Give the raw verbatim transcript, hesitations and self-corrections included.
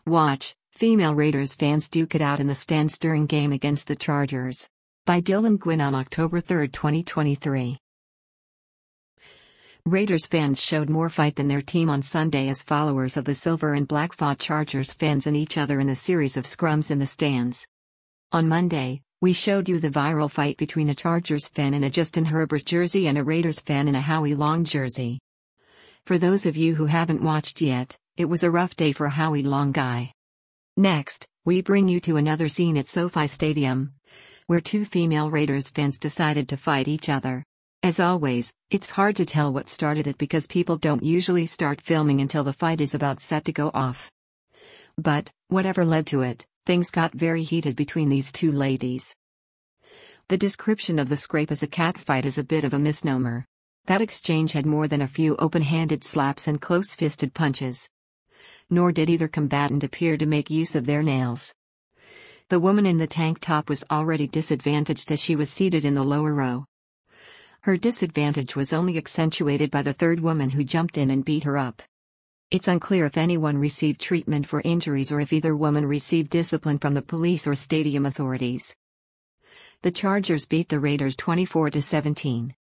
Watch, female Raiders fans duke it out in the stands during game against the Chargers. By Dylan Gwynn on October third, twenty twenty-three. Raiders fans showed more fight than their team on Sunday as followers of the Silver and Black fought Chargers fans and each other in a series of scrums in the stands. On Monday, we showed you the viral fight between a Chargers fan in a Justin Herbert jersey and a Raiders fan in a Howie Long jersey. For those of you who haven't watched yet, it was a rough day for a Howie Long guy. Next, we bring you to another scene at SoFi Stadium, where two female Raiders fans decided to fight each other. As always, it's hard to tell what started it because people don't usually start filming until the fight is about set to go off. But, whatever led to it, things got very heated between these two ladies. The description of the scrape as a catfight is a bit of a misnomer. That exchange had more than a few open-handed slaps and close-fisted punches. Nor did either combatant appear to make use of their nails. The woman in the tank top was already disadvantaged as she was seated in the lower row. Her disadvantage was only accentuated by the third woman who jumped in and beat her up. It's unclear if anyone received treatment for injuries or if either woman received discipline from the police or stadium authorities. The Chargers beat the Raiders twenty-four to seventeen.